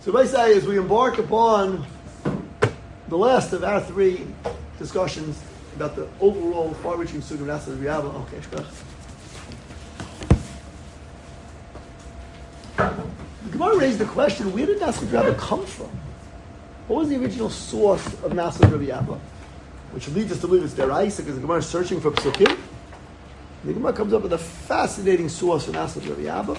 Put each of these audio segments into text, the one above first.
So what I say is we embark upon the last of our three discussions about the overall far-reaching suit of Nasa Riyava. Okay, shkach. The Gemara raised the question, where did Nasa Riyava come from? What was the original source of Nasa Riyava? Which leads us to believe it's Deraisa, because the Gemara is searching for Psukim. The Gemara comes up with a fascinating source for Nasa Riyava.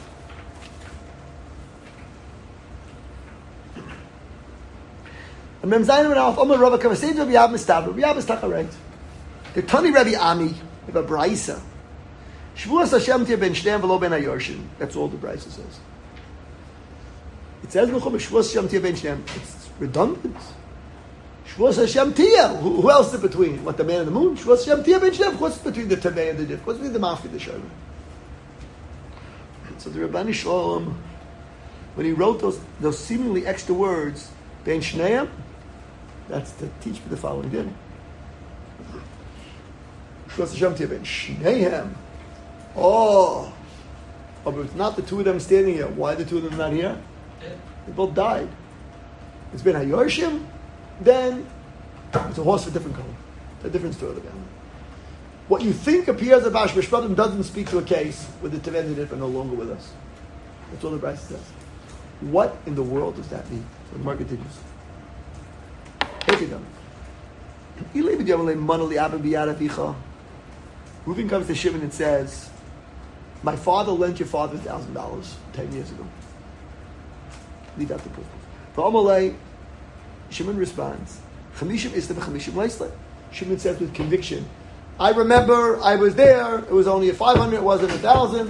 And Mem Zayin and Alf Omer Rava Kavasei Rabbi Ab Mistavra. Rabbi Ab Mistavra. The Tani Rabbi Ami of a Braisa. Shvuas Hashem Tia Ben Shneim V'lo Ben Hayorshin. That's all the Braisa says. It says Shvuas Hashem Tia Ben Shneim. It's redundant. Shvuas Hashem Tia. Who else is between? What, the man and the moon? Shvuas Hashem Tia Ben Shneim. What's between the Tavei and the Div? What's between the Mafi and the Shalom? So the Rabbani Shalom, when he wrote those seemingly extra words, Ben Shneim, that's to teach me the following din. Shvuas Hashem Tia Ben Shneim. Oh, but it's not the two of them standing here. Why are the two of them not here? They both died. It's been Hayorshim, then it's a horse of a different color. It's a different story. What you think appears at Bash Mishpatim doesn't speak to a case where the Teven and are no longer with us. That's all the Bryce says. What in the world does that mean? So the Gemara continues. Reuven comes to Shimon and says, my father lent your father $1,000 10 years ago. Leave out the proof. For Amalei, Shimon responds, Chamishim Isla v'Chamishim Leisla. Shimon says with conviction, I remember, I was there, it was only a 500, it wasn't 1,000.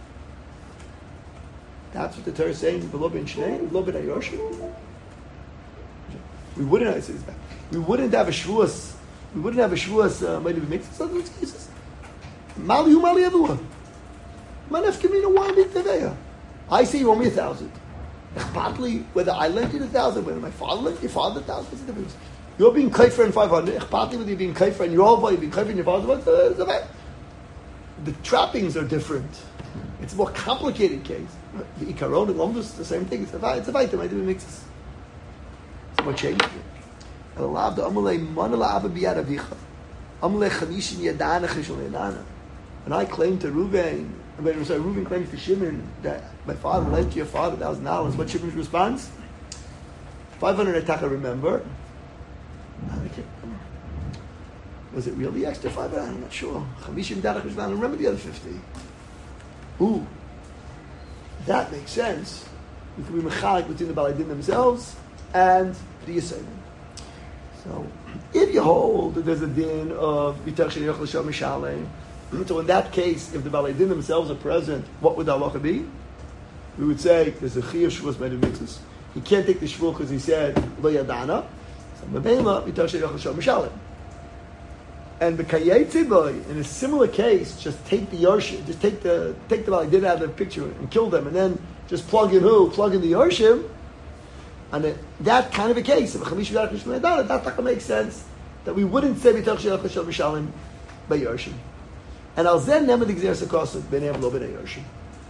That's what the Torah is saying, V'lo ben Shnei, V'lo ben Hayoshim. We wouldn't have a shvuas, maybe mix those cases. Mali hu mali avua. Manef kamina, why big teveya? I say you owe me 1,000. Echpatli, whether I lent you 1,000, whether my father lent your father 1,000, what's the difference? You're being kaifer in 500. Echpatli, whether you're being kaifer in your own you're being kaifer in your father's what's the trappings are different. It's a more complicated case. The ikaron and lomdus, the same thing. It's a vaitim. I didn't mix this. It's more changed. And I claim to Reuven, Reuven claims to Shimon that my father lent your father $1,000. What Shimon's response? 500 I remember. I can't remember. Was it really extra 500? I'm not sure. I remember the other 50. Ooh, that makes sense. We can be mechalik between the Balei Din themselves and the Yisayim. So, if you hold that there's a din of B'tach Sheyach L'Shem Mishalem, so in that case, if the Balei Din themselves are present, what would the halacha be? We would say there's a chiyuv shvuas made of mitzvahs. He can't take the shvuah because he said lo yadana. So mebela B'tach Sheyach L'Shem Mishalem. And the B'kayetzi in a similar case, just take the Yarshim, just take the Balei Din out of the picture and kill them, and then just plug in the Yarshim. And that kind of a case, if a Chamish V'yarach Mishmei Adana, that taka makes sense that we wouldn't say B'tach Sheyach L'Shem Mishalem by Yarshim. And Al Zen Nemad Gzer Sakosuk B'nei V'lo B'nei Yarshim.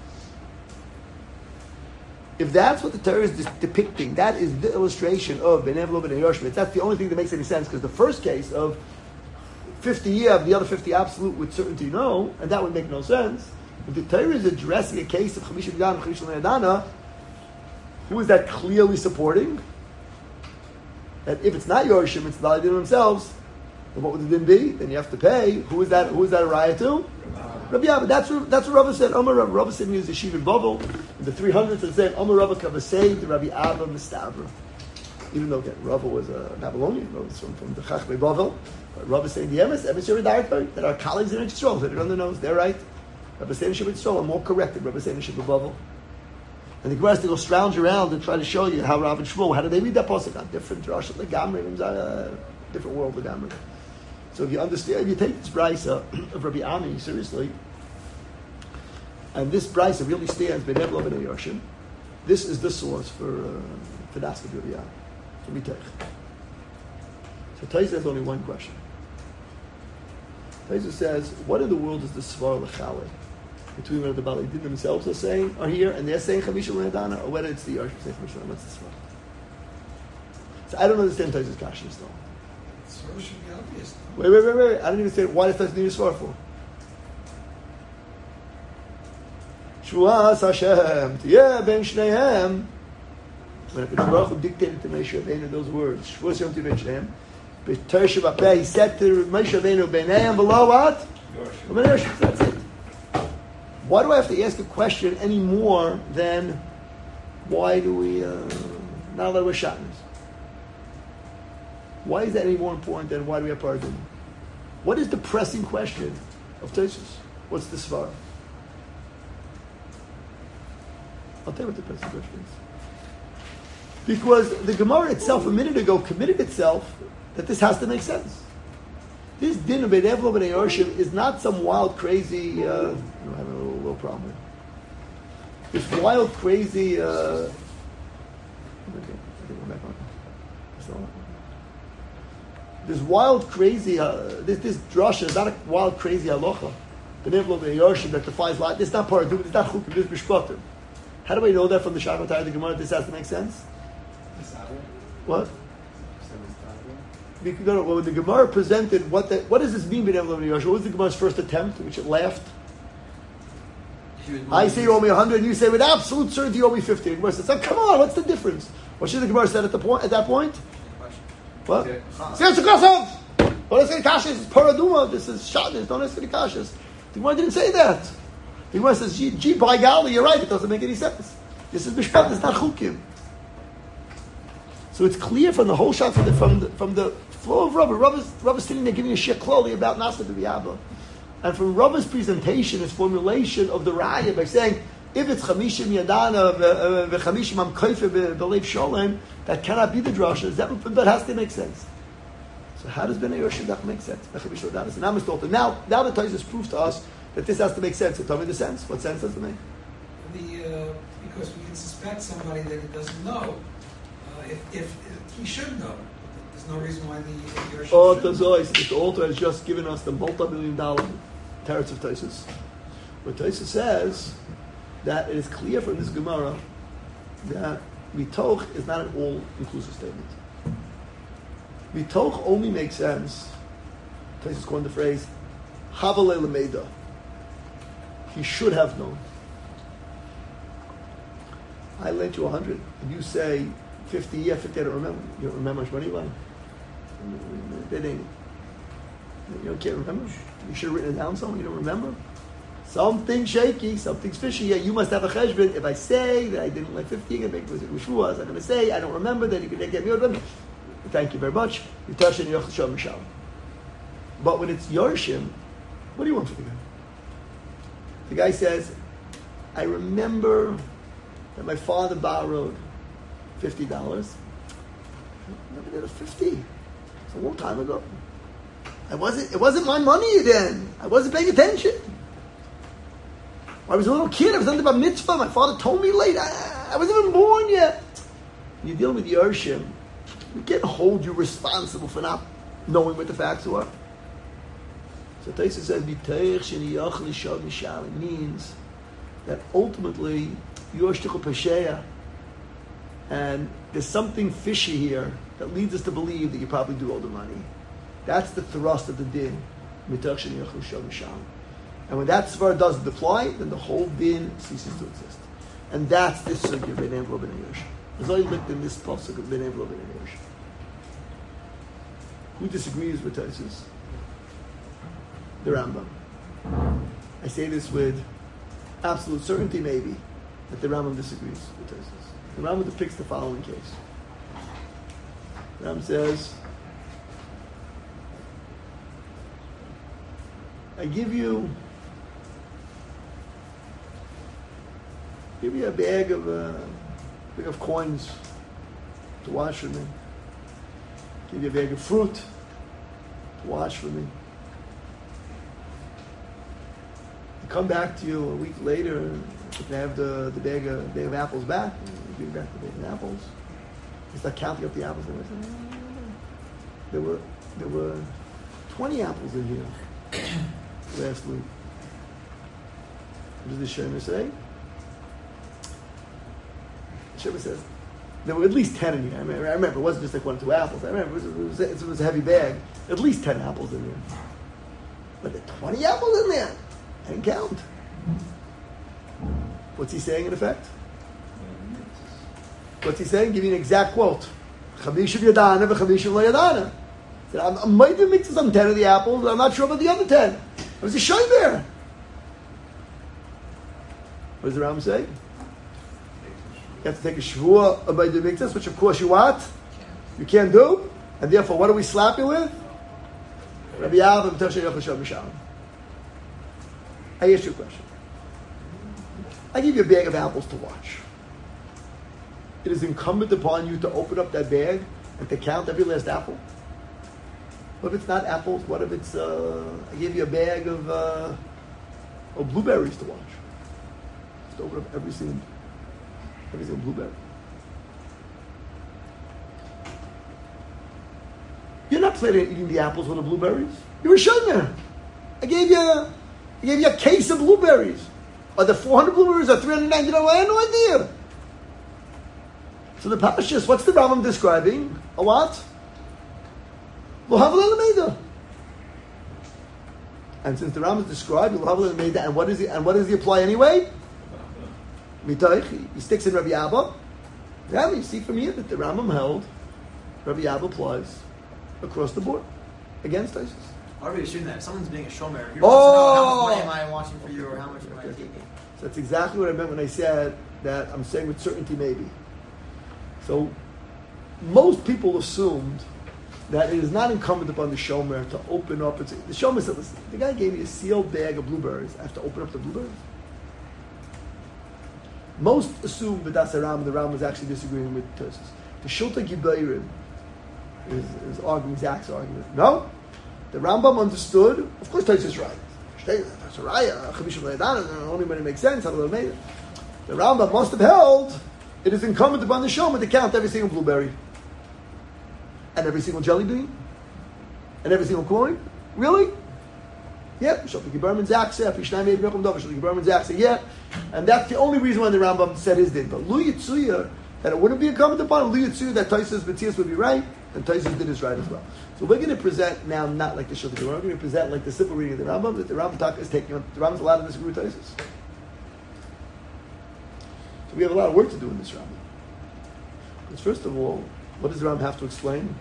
If that's what the Torah is depicting, that is the illustration of B'nei V'lo B'nei Yarshim. That's the only thing that makes any sense, because the first case of 50 years, the other 50 absolute with certainty no, and that would make no sense. If the Torah is addressing a case of Chamish V'yarach and Chamish Adana, who is that clearly supporting? That if it's not Yorshim, it's the Balei Din themselves, then what would the din be? Then you have to pay. Who is that a raya to? Rabbi Abba. That's what Rava said. Omer Rava. Rava said he was a Yeshiva in Bavel. In the 300s, it said, Omer Rava Kavasei, the Rabbi Abba Mistavra. Even though, again, Rava was a Babylonian, Rava was from the Chachmei Bavel. But Rava saying the Emes Yeri Darkar, that our colleagues in Yisrael hit it on the nose. They're right. Rava saying Yeshiva Yisrael are more correct than Rava saying Yeshiva Bavel. And the Gemara has to go scrounge around and try to show you how Rav and Shmuel, how do they read that pasuk on different Rosh Legamri, different world Legamri. So if you understand, if you take this brisa of Rabbi Ami seriously, and this brisa really stands B'nei V'lo B'nei Yarshim, this is the source for das of Rabbi Ami. So we take. So Taisa has only one question. Taisa says, what in the world is the Svar L'Chalei? Between what the Balei Din themselves are here, and they're saying Chamisha L'Adana, or whether it's the Yarshim saying Chamisha L'Adana. What's the Svar? So I don't understand Taisus Kasha still. Svara should be obvious. Wait. I don't even say why does Taisus need a Svara for? Shvuas Hashem, yeah, ben Shnehem. When the Baruch Hu dictated to Moshe Rabbeinu those words, Shvuas Hashem to ben Shnehem, b'Tershav Apeh, he said to Moshe Rabbeinu, B'neihem below what? Yoshim. That's it. Why do I have to ask a question any more than why do we not let we're shatnez? Why is that any more important than why do we have paradim? What is the pressing question of Tosfos? What's the svara? I'll tell you what the pressing question is. Because the Gemara itself a minute ago committed itself that this has to make sense. This din of Bnei Evlo Bnei Yoshim is not some wild, crazy. I'm having a little problem here. This wild, crazy. Okay, I think we're back on. This wild, crazy. This drasha is not a wild, crazy halacha. Bnei Evlo Bnei Yoshim that defies life. This is not paradigm. This is not chukim. This is mishpatim. How do we know that from the Shachar Tayah, the Gemara? This has to make sense. What? No, when the Gemara presented what does this mean, Bnei Evlo Bnei Yoshim? What was the Gemara's first attempt, which it laughed? I say you owe me 100, and you say with absolute certainty you owe me 50. The Gemara says, oh, come on, what's the difference? What should the Gemara said at that point? What? Say it's a kassav. Don't say kashas. It's paraduma. This is shadis. Don't say the kashas. The Gemara didn't say that. The Gemara says, gee, by golly, you're right. It doesn't make any sense. This is mishpat. It's not chukim. So it's clear from the whole shot from the flow of Rabbah. Rabbah's sitting there giving a shir clearly about Nasa B'Yabba. And from Rabbah's presentation, his formulation of the Raya by saying, if it's Chamishim Yadana v'Chamishim Amkoife b'Leiv Sholem, that cannot be the drasha. That has to make sense. So how does Bnei Yoshim that make sense? Now the Tosfos proves to us that this has to make sense. So tell me the sense. What sense does it make? Because we can suspect somebody that he doesn't know. If he should know, there's no reason why the Yoshim shouldn't. The author has just given us the multi-million-dollar teretz of Tosfos. What Tosfos says that it is clear from this Gemara that mitoch is not an all-inclusive statement. Mitoch only makes sense. Tosfos coined the phrase "Havalei Lameda." He should have known. I lent you 100, and you say 50. Yeah, 50. I don't remember. You don't remember how much money you lent? You can't remember. You should have written it down somewhere. You don't remember. Something shaky, something's fishy. Yeah, you must have a cheshbon. If I say that I didn't let 50, I'm going to say I don't remember. Then you can get me out. Thank you very much. But when it's Yoshim, what do you want from the guy? The guy says, I remember that my father borrowed $50. I never did a 50. It's a long time ago. It wasn't my money then. I wasn't paying attention. I was a little kid. I was under bar mitzvah. My father told me late. I wasn't even born yet. When you deal with Yoshim, we can't hold you responsible for not knowing what the facts were. So Tosfos says, it means that ultimately, and there's something fishy here that leads us to believe that you probably do owe the money. That's the thrust of the din. And when that svar doesn't apply, then the whole din ceases to exist. And that's this sugya Bnei Evlo Bnei Yoshim. There's only linked in this pasuk of Bnei Evlo Bnei Yoshim. Who disagrees with Tosfos? The Rambam. I say this with absolute certainty, maybe, that the Rambam disagrees with Tosfos. The Rambam depicts the following case. The Rambam says, I give you a bag of coins to wash for me. Give you a bag of fruit to wash for me. I come back to you a week later to have the bag of apples back. You give me back the bag of apples. You start counting up the apples. There were 20 apples in here last week. What does the Shema say? The Shema says, There were at least 10 in here. I remember it wasn't just like 1 or 2 apples. I remember it was a heavy bag. At least 10 apples in there. But there are 20 apples in there. I didn't count. What's he saying in effect? What's he saying? Give you an exact quote. Chavishim yadana v'chavishim lo yadana. He said, I might have mixed some 10 of the apples, but I'm not sure about the other 10. It was a shayber. What does the Rambam say? You have to take a shvuah about the miktas, which of course you what? You can't do. And therefore, what do we slap you with? Rabbi Abba B'Toshe Yochashov B'Shalom. I asked you a question. I give you a bag of apples to watch. It is incumbent upon you to open up that bag and to count every last apple. What if it's not apples? What if it's, I gave you a bag of blueberries to watch. Just open up every single blueberry. You're not planning on eating the apples with the blueberries. You were shomer. I gave you a case of blueberries. Are there 400 blueberries or 390? I had no idea. So the Pashas, what's the Rambam describing? A what? And since the Rambam is described, and what does he apply anyway? He sticks in Rabbi Abba. Yeah, you see from here that the Rambam held Rabbi Abba applies across the board against ISIS. Why are we assuming that? If someone's being a shomer, he wants to know how much money am I watching for you or how much am I taking? So that's exactly what I meant when I said that I'm saying with certainty maybe. So most people assumed that it is not incumbent upon the shomer to open up. The shomer said, listen, the guy gave me a sealed bag of blueberries. I have to open up the blueberries? Most assumed that that's the Ram was actually disagreeing with Tosis. The Shulta Gibayrim is arguing Zach's argument. No, the Rambam understood. Of course, Tosis is right. That's a raya. Only when it makes sense. The Rambam must have held it is incumbent upon the shomer to count every single blueberry and every single jelly bean and every single coin. Really? Yeah. Yeah. And that's the only reason why the Rambam said his did. But Lu Yitzuya, that it wouldn't be incumbent upon Lu Yitzuya that Taisus B'tzias would be right, and Taisus did his right as well. So we're going to present now not like the Shulchan Aruch, we're going to present like the simple reading of the Rambam, that the Rambam is taking on, the Rambam's allowed to disagree with Taisus. So we have a lot of work to do in this Rambam. Because first of all, what does the Rambam have to explain?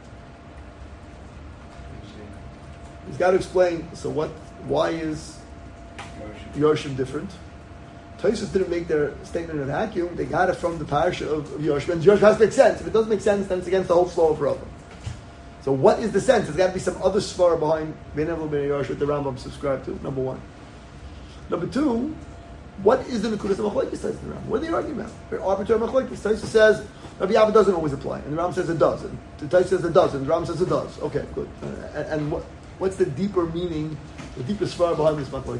He's got to explain, so why is Yorshim different? Taisus didn't make their statement in a vacuum. They got it from the parasha of Yorshim. And Yorshim has to make sense. If it doesn't make sense, then it's against the whole flow of Rambam. So what is the sense? There's got to be some other svara behind Ben Evlo Ben Yorshim that the Rambam subscribed to, number one. Number two, what is the Nekudas of Machlokes says in the Rambam? What are they arguing about? Very arbitrary Machlokes. Taisus says Rabbi Abba doesn't always apply, and the Rambam says it does. And the Taisus says it does, and the Rambam says it does. Okay, good. And what's the deeper meaning, the deeper svara behind this Machlokes?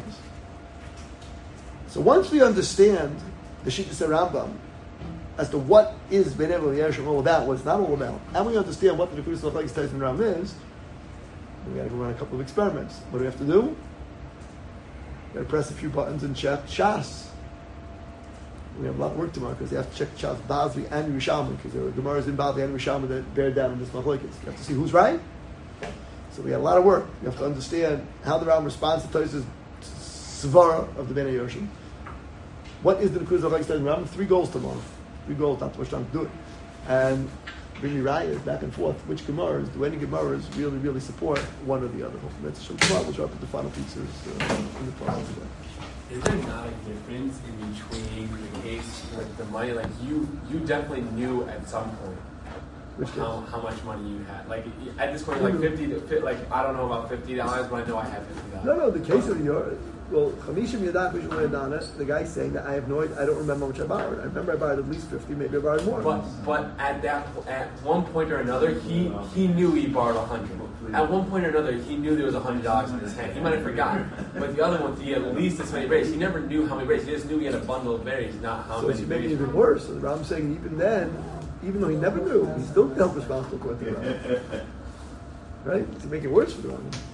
So once we understand the Shittas Rambam as to what is Ben Evlo Yerushalayim all about, what it's not all about, and we understand what the Nekudas of Machlokes Taisus and Rambam is, we got to go run a couple of experiments. What do we have to do? We got to press a few buttons and check Shas. We have a lot of work tomorrow because you have to check Shas Bazli and Yerushalmi, because there are Gemaras in Bazli and Yerushalmi that bear down on this Machlokes. You have to see who's right. So we got a lot of work. You have to understand how the Rambam responds to Taisus' svara of the Ben Yoshim. What is the Nekudas of Machlokes Rambam? 3 goals tomorrow. 3 goals, not too much time to do it. And bring me rayas back and forth. Which Gemaras, do any Gemaras really, really support one or the other? That's tomorrow. We'll try to put the final pieces in the process today. Is there not a difference in between the case with the money? Like you definitely knew at some point how much money you had. Like at this point, like I don't know about $50, but I know I have $50. No, the case of your Chamishim Yadat Vishnu Yadana, the guy saying that I have no idea, I don't remember how much I borrowed. I remember I borrowed at least 50, maybe I borrowed more. But at one point or another, he knew he borrowed 100. At one point or another, he knew there was $100 in his hand. He might have forgotten. But the other one, he had at least this many berries. He never knew how many berries. He just knew he had a bundle of berries, not how many. So it's making it even worse. So the Rambam saying even then, even though he never knew, he's still held responsible according to the Rambam. Right? To make it worse for the Rambam.